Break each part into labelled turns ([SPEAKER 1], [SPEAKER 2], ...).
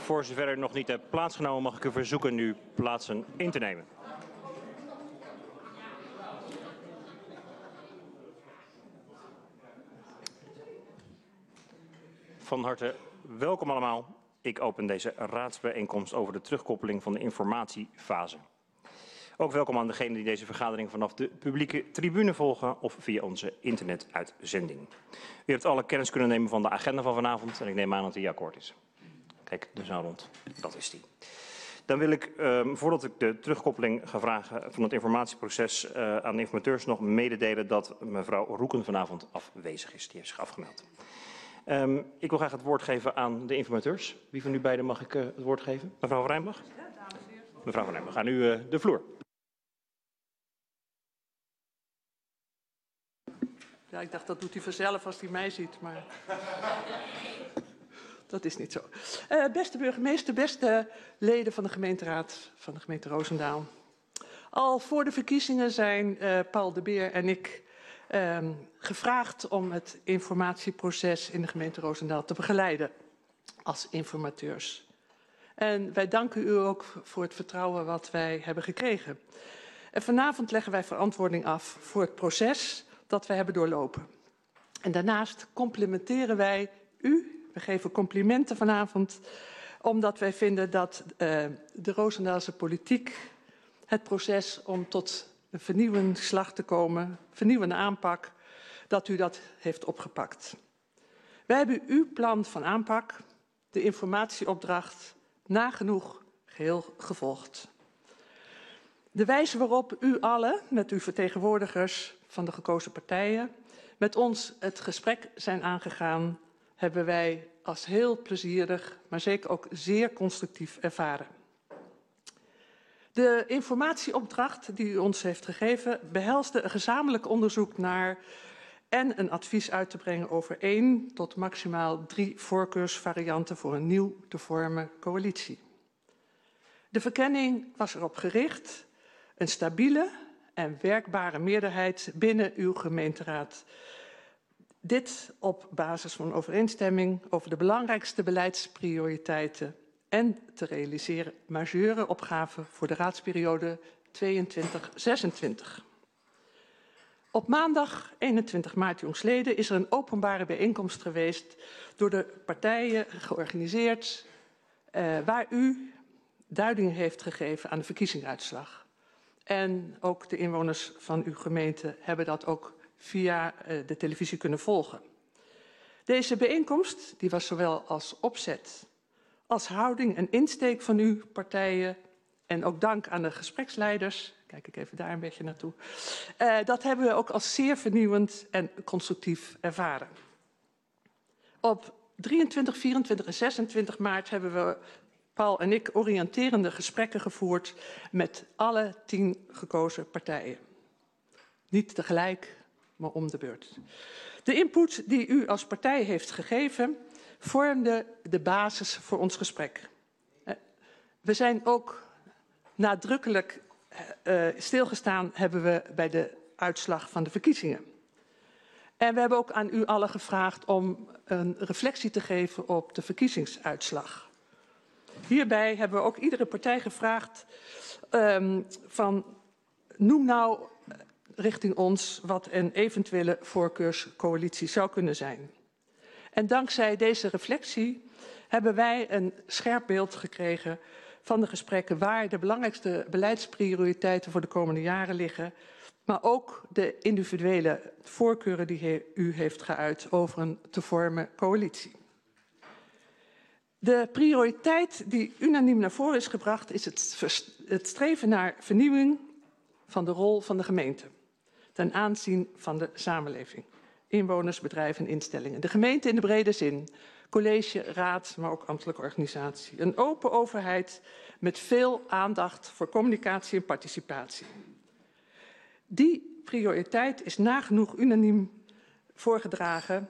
[SPEAKER 1] Voor zover u nog niet hebt plaatsgenomen, mag ik u verzoeken nu plaatsen in te nemen. Van harte welkom allemaal. Ik open deze raadsbijeenkomst over de terugkoppeling van de informatiefase. Ook welkom aan degenen die deze vergadering vanaf de publieke tribune volgen of via onze internetuitzending. U hebt alle kennis kunnen nemen van de agenda van vanavond en ik neem aan dat die akkoord is. Kijk, de zaal rond. Dat is die. Dan wil ik, voordat ik de terugkoppeling ga vragen van het informatieproces aan de informateurs, nog mededelen dat mevrouw Roeken vanavond afwezig is. Die heeft zich afgemeld. Ik wil graag het woord geven aan de informateurs. Wie van u beiden mag ik het woord geven? Mevrouw van Rijnbach? Ja, dames en heren. Mevrouw van Rijnbach, aan u de vloer.
[SPEAKER 2] Ja, ik dacht dat doet hij vanzelf als hij mij ziet, maar dat is niet zo. Beste burgemeester, beste leden van de gemeenteraad van de gemeente Roosendaal. Al voor de verkiezingen zijn Paul de Beer en ik gevraagd om het informatieproces in de gemeente Roosendaal te begeleiden als informateurs. En wij danken u ook voor het vertrouwen wat wij hebben gekregen. En vanavond leggen wij verantwoording af voor het proces dat wij hebben doorlopen. En daarnaast complimenteren wij u, we geven complimenten vanavond, omdat wij vinden dat de Roosendaalse politiek het proces om tot een vernieuwende slag te komen, vernieuwende aanpak, dat u dat heeft opgepakt. Wij hebben uw plan van aanpak, de informatieopdracht, nagenoeg geheel gevolgd. De wijze waarop u allen, met uw vertegenwoordigers van de gekozen partijen, met ons het gesprek zijn aangegaan, hebben wij als heel plezierig, maar zeker ook zeer constructief ervaren. De informatieopdracht die u ons heeft gegeven behelsde een gezamenlijk onderzoek naar en een advies uit te brengen over 1 tot maximaal 3 voorkeursvarianten voor een nieuw te vormen coalitie. De verkenning was erop gericht een stabiele en werkbare meerderheid binnen uw gemeenteraad. Dit op basis van overeenstemming over de belangrijkste beleidsprioriteiten en te realiseren majeure opgaven voor de raadsperiode 22-26. Op maandag 21 maart jongstleden is er een openbare bijeenkomst geweest door de partijen georganiseerd waar u duiding heeft gegeven aan de verkiezingsuitslag. En ook de inwoners van uw gemeente hebben dat ook via de televisie kunnen volgen. Deze bijeenkomst die was zowel als opzet als houding en insteek van uw partijen en ook dank aan de gespreksleiders, kijk ik even daar een beetje naartoe, dat hebben we ook als zeer vernieuwend en constructief ervaren. Op 23, 24 en 26 maart hebben we, Paul en ik, oriënterende gesprekken gevoerd met alle 10 gekozen partijen. Niet tegelijk, maar om de beurt. De input die u als partij heeft gegeven vormde de basis voor ons gesprek. We zijn ook nadrukkelijk stilgestaan hebben we bij de uitslag van de verkiezingen. En we hebben ook aan u allen gevraagd om een reflectie te geven op de verkiezingsuitslag. Hierbij hebben we ook iedere partij gevraagd van noem nou richting ons wat een eventuele voorkeurscoalitie zou kunnen zijn. En dankzij deze reflectie hebben wij een scherp beeld gekregen van de gesprekken waar de belangrijkste beleidsprioriteiten voor de komende jaren liggen, maar ook de individuele voorkeuren die u heeft geuit over een te vormen coalitie. De prioriteit die unaniem naar voren is gebracht is het streven naar vernieuwing van de rol van de gemeente ten aanzien van de samenleving, inwoners, bedrijven en instellingen. De gemeente in de brede zin, college, raad, maar ook ambtelijke organisatie. Een open overheid met veel aandacht voor communicatie en participatie. Die prioriteit is nagenoeg unaniem voorgedragen.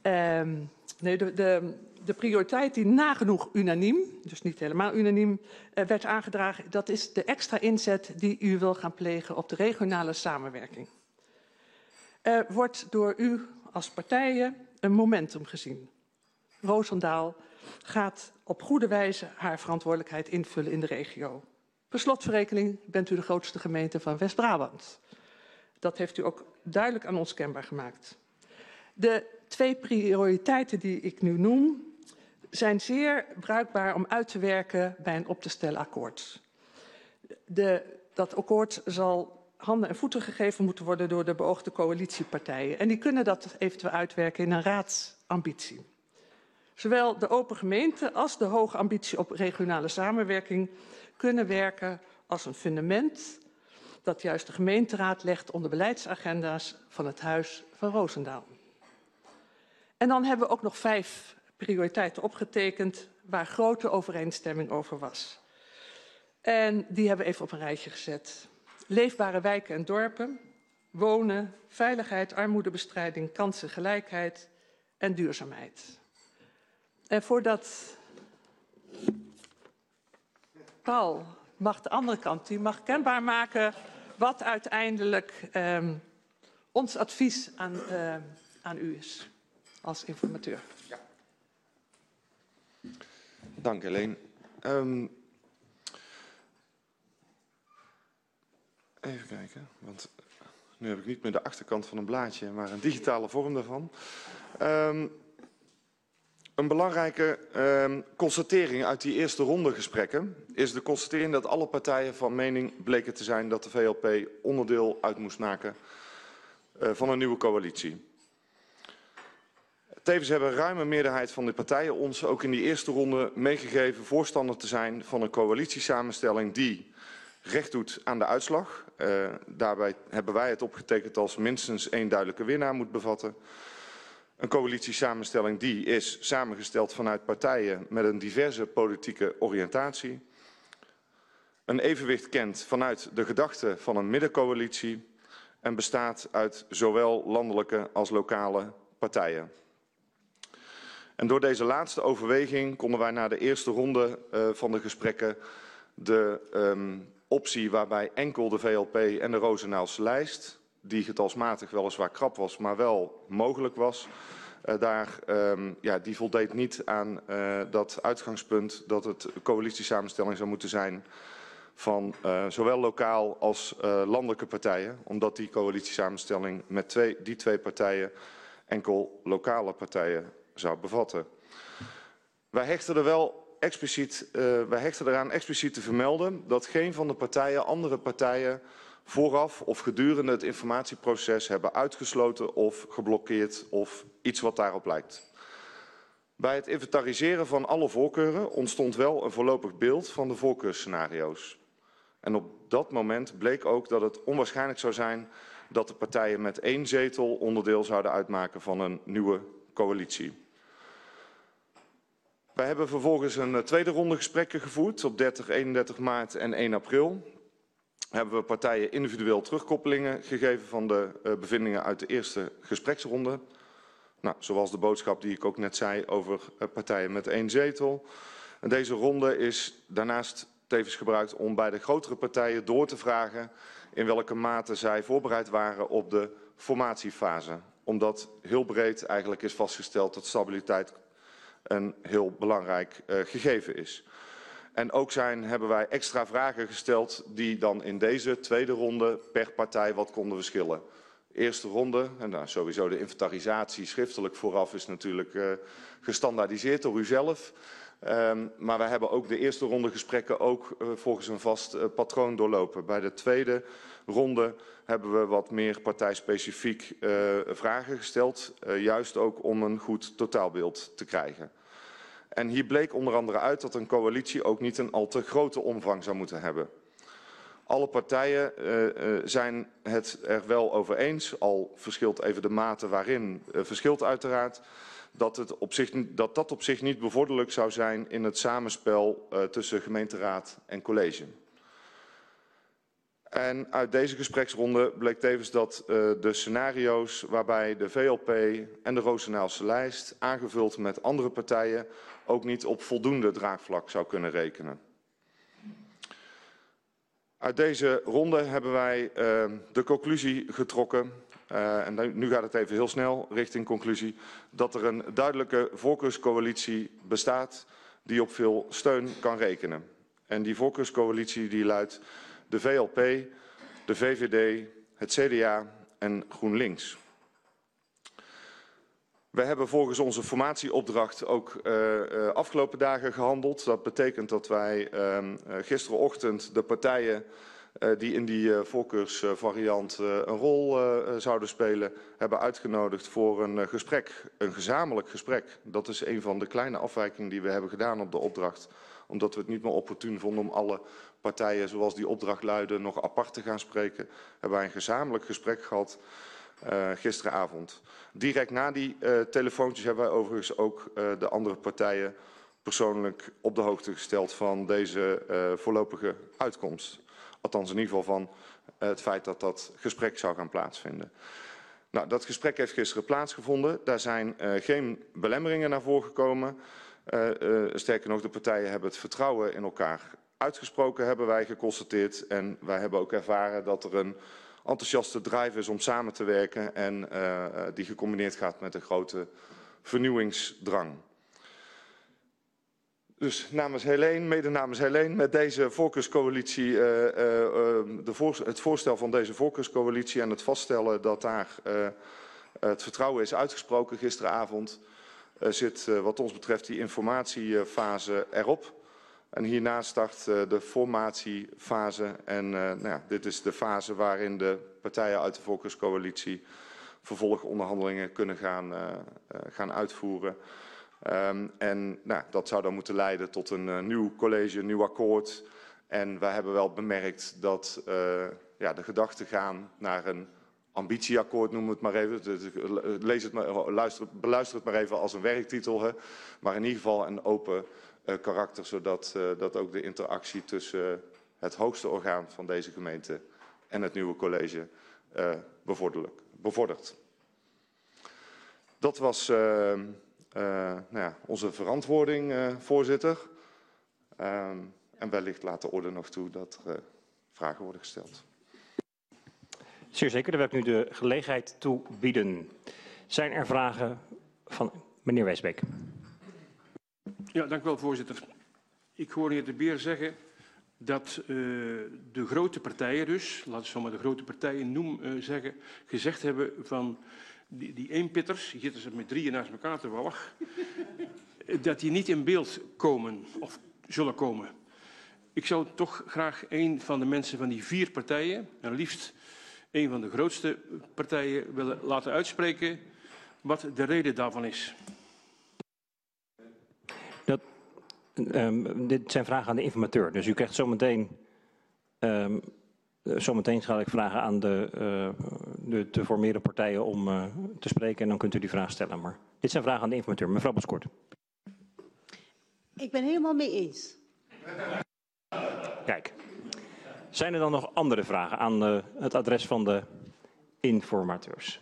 [SPEAKER 2] De prioriteit die nagenoeg unaniem, dus niet helemaal unaniem, werd aangedragen, dat is de extra inzet die u wil gaan plegen op de regionale samenwerking. Er wordt door u als partijen een momentum gezien. Roosendaal gaat op goede wijze haar verantwoordelijkheid invullen in de regio. Per slotverrekening bent u de grootste gemeente van West-Brabant. Dat heeft u ook duidelijk aan ons kenbaar gemaakt. De 2 prioriteiten die ik nu noem zijn zeer bruikbaar om uit te werken bij een op te stellen akkoord. Dat akkoord zal handen en voeten gegeven moeten worden door de beoogde coalitiepartijen. En die kunnen dat eventueel uitwerken in een raadsambitie. Zowel de open gemeente als de hoge ambitie op regionale samenwerking kunnen werken als een fundament dat juist de gemeenteraad legt onder beleidsagenda's van het Huis van Roosendaal. En dan hebben we ook nog 5 prioriteiten opgetekend waar grote overeenstemming over was. En die hebben we even op een rijtje gezet. Leefbare wijken en dorpen, wonen, veiligheid, armoedebestrijding, kansengelijkheid en duurzaamheid. En voordat Paul mag de andere kant, die mag kenbaar maken wat uiteindelijk ons advies aan u is als informateur.
[SPEAKER 3] Ja. Dank Helene. Even kijken, want nu heb ik niet meer de achterkant van een blaadje, maar een digitale vorm daarvan. Een belangrijke constatering uit die eerste ronde gesprekken is de constatering dat alle partijen van mening bleken te zijn dat de VLP onderdeel uit moest maken van een nieuwe coalitie. Tevens hebben een ruime meerderheid van de partijen ons ook in die eerste ronde meegegeven voorstander te zijn van een coalitiesamenstelling die recht doet aan de uitslag. Daarbij hebben wij het opgetekend als minstens 1 duidelijke winnaar moet bevatten. Een coalitiesamenstelling die is samengesteld vanuit partijen met een diverse politieke oriëntatie. Een evenwicht kent vanuit de gedachte van een middencoalitie en bestaat uit zowel landelijke als lokale partijen. En door deze laatste overweging konden wij na de eerste ronde van de gesprekken de optie waarbij enkel de VLP en de Rozenaalse lijst, die getalsmatig weliswaar krap was, maar wel mogelijk was, die voldeed niet aan dat uitgangspunt dat het coalitiesamenstelling zou moeten zijn van zowel lokaal als landelijke partijen, omdat die coalitiesamenstelling met die twee partijen enkel lokale partijen zou bevatten. Wij hechten eraan expliciet te vermelden dat geen van de partijen andere partijen vooraf of gedurende het informatieproces hebben uitgesloten of geblokkeerd of iets wat daarop lijkt. Bij het inventariseren van alle voorkeuren ontstond wel een voorlopig beeld van de voorkeursscenario's. En op dat moment bleek ook dat het onwaarschijnlijk zou zijn dat de partijen met 1 zetel onderdeel zouden uitmaken van een nieuwe coalitie. Wij hebben vervolgens een tweede ronde gesprekken gevoerd op 30, 31 maart en 1 april. Hebben we partijen individueel terugkoppelingen gegeven van de bevindingen uit de eerste gespreksronde. Nou, zoals de boodschap die ik ook net zei over partijen met 1 zetel. En deze ronde is daarnaast tevens gebruikt om bij de grotere partijen door te vragen in welke mate zij voorbereid waren op de formatiefase. Omdat heel breed eigenlijk is vastgesteld dat stabiliteit een heel belangrijk gegeven is. En ook hebben wij extra vragen gesteld die dan in deze tweede ronde per partij wat konden verschillen. Eerste ronde, en sowieso de inventarisatie schriftelijk vooraf is natuurlijk gestandaardiseerd door u zelf. Maar wij hebben ook de eerste ronde gesprekken ook volgens een vast patroon doorlopen. Bij de tweede ronde hebben we wat meer partijspecifiek vragen gesteld. Juist ook om een goed totaalbeeld te krijgen. En hier bleek onder andere uit dat een coalitie ook niet een al te grote omvang zou moeten hebben. Alle partijen zijn het er wel over eens, al verschilt even de mate waarin, verschilt uiteraard, dat dat op zich niet bevorderlijk zou zijn in het samenspel tussen gemeenteraad en college. En uit deze gespreksronde bleek tevens dat de scenario's waarbij de VLP en de Rozenaalse lijst, aangevuld met andere partijen, ook niet op voldoende draagvlak zou kunnen rekenen. Uit deze ronde hebben wij de conclusie getrokken, en nu gaat het even heel snel richting conclusie, dat er een duidelijke voorkeurscoalitie bestaat die op veel steun kan rekenen. En die voorkeurscoalitie die luidt de VLP, de VVD, het CDA en GroenLinks. We hebben volgens onze formatieopdracht ook afgelopen dagen gehandeld. Dat betekent dat wij gisterochtend de partijen die in die voorkeursvariant een rol zouden spelen, hebben uitgenodigd voor een gesprek, een gezamenlijk gesprek. Dat is een van de kleine afwijkingen die we hebben gedaan op de opdracht. Omdat we het niet meer opportun vonden om alle partijen, zoals die opdracht luidde, nog apart te gaan spreken, hebben wij een gezamenlijk gesprek gehad gisteravond. Direct na die telefoontjes hebben wij overigens ook de andere partijen persoonlijk op de hoogte gesteld van deze voorlopige uitkomst. Althans in ieder geval van het feit dat dat gesprek zou gaan plaatsvinden. Nou, dat gesprek heeft gisteren plaatsgevonden. Daar zijn geen belemmeringen naar voren gekomen. Sterker nog, de partijen hebben het vertrouwen in elkaar uitgesproken, hebben wij geconstateerd. En wij hebben ook ervaren dat er een enthousiaste drive is om samen te werken en die gecombineerd gaat met een grote vernieuwingsdrang. Dus namens Helene, mede namens Helene, met deze voorkeurscoalitie, het voorstel van deze voorkeurscoalitie en het vaststellen dat daar het vertrouwen is uitgesproken gisteravond, zit wat ons betreft die informatiefase erop. En hierna start de formatiefase en nou ja, dit is de fase waarin de partijen uit de voorkeurscoalitie vervolgonderhandelingen kunnen gaan uitvoeren. En nou, dat zou dan moeten leiden tot een nieuw college, een nieuw akkoord. En wij hebben wel bemerkt dat ja, de gedachten gaan naar een ambitieakkoord, noemen we het maar even. Beluister het maar even als een werktitel. Hè. Maar in ieder geval een open karakter, zodat dat ook de interactie tussen het hoogste orgaan van deze gemeente en het nieuwe college bevordert. Dat was nou ja, onze verantwoording, voorzitter. En wellicht laat de orde nog toe dat er vragen worden gesteld.
[SPEAKER 1] Zeer zeker, daar wil ik nu de gelegenheid toe bieden. Zijn er vragen van meneer Westbeek?
[SPEAKER 4] Ja, dank u wel, voorzitter. Ik hoor de heer De Beer zeggen dat de grote partijen dus, laten we zo maar de grote partijen zeggen, gezegd hebben van die eenpitters, die zitten ze met drieën naast elkaar toevallig, dat die niet in beeld komen of zullen komen. Ik zou toch graag een van de mensen van die vier partijen, en liefst een van de grootste partijen, willen laten uitspreken wat de reden daarvan is.
[SPEAKER 1] Dit zijn vragen aan de informateur, dus u krijgt zometeen zal ik vragen aan de te formeren partijen om te spreken en dan kunt u die vraag stellen. Maar dit zijn vragen aan de informateur. Mevrouw Boskort.
[SPEAKER 5] Ik ben helemaal mee eens.
[SPEAKER 1] Kijk, zijn er dan nog andere vragen aan het adres van de informateurs?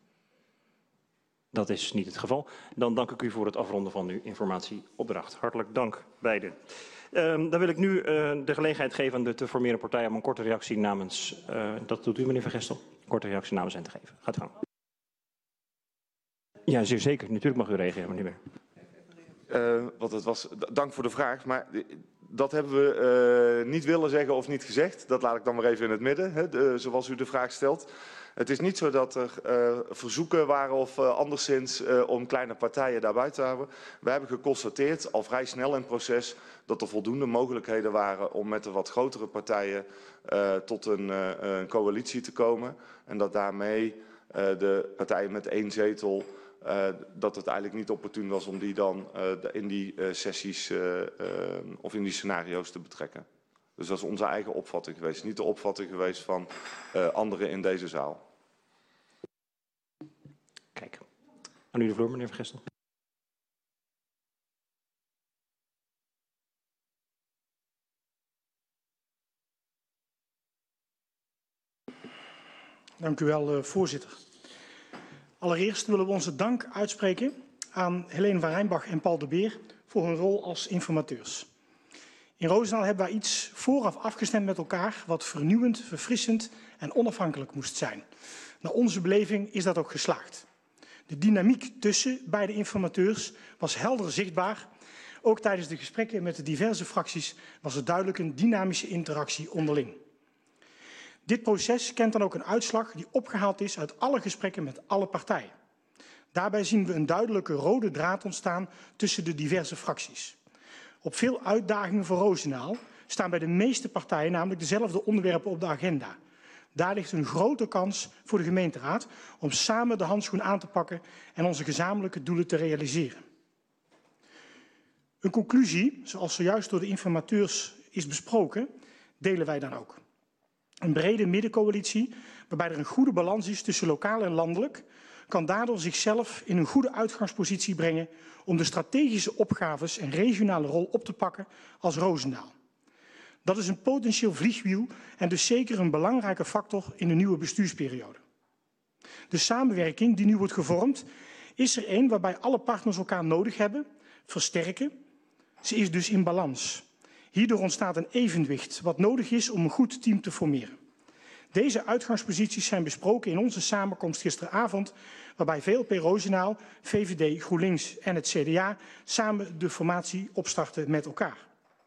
[SPEAKER 1] Dat is niet het geval. Dan dank ik u voor het afronden van uw informatieopdracht. Hartelijk dank beiden. Dan wil ik nu de gelegenheid geven aan de te formeren partijen om een korte reactie namens, dat doet u meneer Van Gestel, een korte reactie namens hen te geven. Gaat u gang. Ja, zeer zeker. Natuurlijk mag u reageren, meneer Beer.
[SPEAKER 3] Want het was, dank voor de vraag, maar dat hebben we niet willen zeggen of niet gezegd. Dat laat ik dan maar even in het midden, hè, zoals u de vraag stelt. Het is niet zo dat er verzoeken waren of anderszins om kleine partijen daar buiten te houden. We hebben geconstateerd, al vrij snel in het proces, dat er voldoende mogelijkheden waren om met de wat grotere partijen tot een coalitie te komen. En dat daarmee de partijen met 1 zetel, dat het eigenlijk niet opportun was om die dan in die sessies of in die scenario's te betrekken. Dus dat is onze eigen opvatting geweest, niet de opvatting geweest van anderen in deze zaal.
[SPEAKER 1] Kijk, aan u de vloer, meneer Van Gestel.
[SPEAKER 6] Dank u wel, voorzitter. Allereerst willen we onze dank uitspreken aan Helene van Rijnbach en Paul De Beer voor hun rol als informateurs. In Roosendaal hebben wij iets vooraf afgestemd met elkaar wat vernieuwend, verfrissend en onafhankelijk moest zijn. Naar onze beleving is dat ook geslaagd. De dynamiek tussen beide informateurs was helder zichtbaar. Ook tijdens de gesprekken met de diverse fracties was er duidelijk een dynamische interactie onderling. Dit proces kent dan ook een uitslag die opgehaald is uit alle gesprekken met alle partijen. Daarbij zien we een duidelijke rode draad ontstaan tussen de diverse fracties. Op veel uitdagingen voor Roosendaal staan bij de meeste partijen namelijk dezelfde onderwerpen op de agenda. Daar ligt een grote kans voor de gemeenteraad om samen de handschoen aan te pakken en onze gezamenlijke doelen te realiseren. Een conclusie, zoals zojuist door de informateurs is besproken, delen wij dan ook. Een brede middencoalitie, waarbij er een goede balans is tussen lokaal en landelijk, kan daardoor zichzelf in een goede uitgangspositie brengen om de strategische opgaves en regionale rol op te pakken als Roosendaal. Dat is een potentieel vliegwiel en dus zeker een belangrijke factor in de nieuwe bestuursperiode. De samenwerking die nu wordt gevormd is er een waarbij alle partners elkaar nodig hebben, versterken. Ze is dus in balans. Hierdoor ontstaat een evenwicht wat nodig is om een goed team te formeren. Deze uitgangsposities zijn besproken in onze samenkomst gisteravond, waarbij VLP Roosendaal, VVD, GroenLinks en het CDA samen de formatie opstarten met elkaar.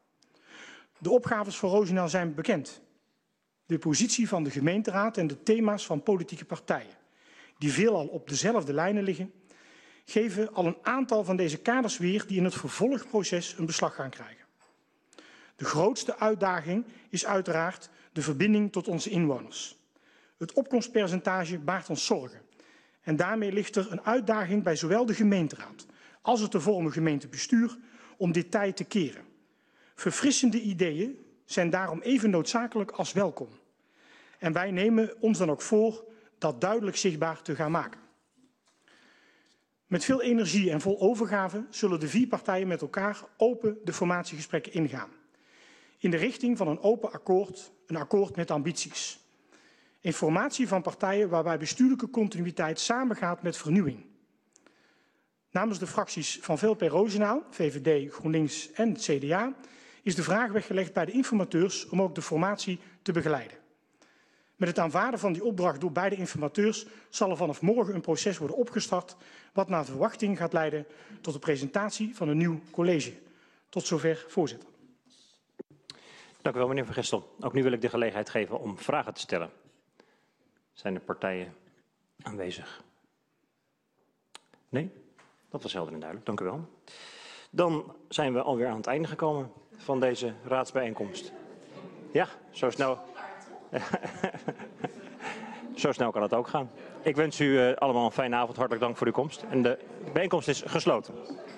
[SPEAKER 6] De opgaves voor Roosendaal zijn bekend. De positie van de gemeenteraad en de thema's van politieke partijen, die veelal op dezelfde lijnen liggen, geven al een aantal van deze kaders weer die in het vervolgproces een beslag gaan krijgen. De grootste uitdaging is uiteraard de verbinding tot onze inwoners. Het opkomstpercentage baart ons zorgen. En daarmee ligt er een uitdaging bij zowel de gemeenteraad als het te vormen gemeentebestuur om dit tij te keren. Verfrissende ideeën zijn daarom even noodzakelijk als welkom. En wij nemen ons dan ook voor dat duidelijk zichtbaar te gaan maken. Met veel energie en vol overgave zullen de 4 partijen met elkaar open de formatiegesprekken ingaan. In de richting van een open akkoord, een akkoord met ambities. Een formatie van partijen waarbij bestuurlijke continuïteit samengaat met vernieuwing. Namens de fracties van VLP Roosendaal, VVD, GroenLinks en het CDA is de vraag weggelegd bij de informateurs om ook de formatie te begeleiden. Met het aanvaarden van die opdracht door beide informateurs zal er vanaf morgen een proces worden opgestart wat naar verwachting gaat leiden tot de presentatie van een nieuw college. Tot zover, voorzitter.
[SPEAKER 1] Dank u wel, meneer Van Gestel. Ook nu wil ik de gelegenheid geven om vragen te stellen. Zijn de partijen aanwezig? Nee? Dat was helder en duidelijk. Dank u wel. Dan zijn we alweer aan het einde gekomen van deze raadsbijeenkomst. Ja, zo snel. Zo snel kan het ook gaan. Ik wens u allemaal een fijne avond. Hartelijk dank voor uw komst. En de bijeenkomst is gesloten.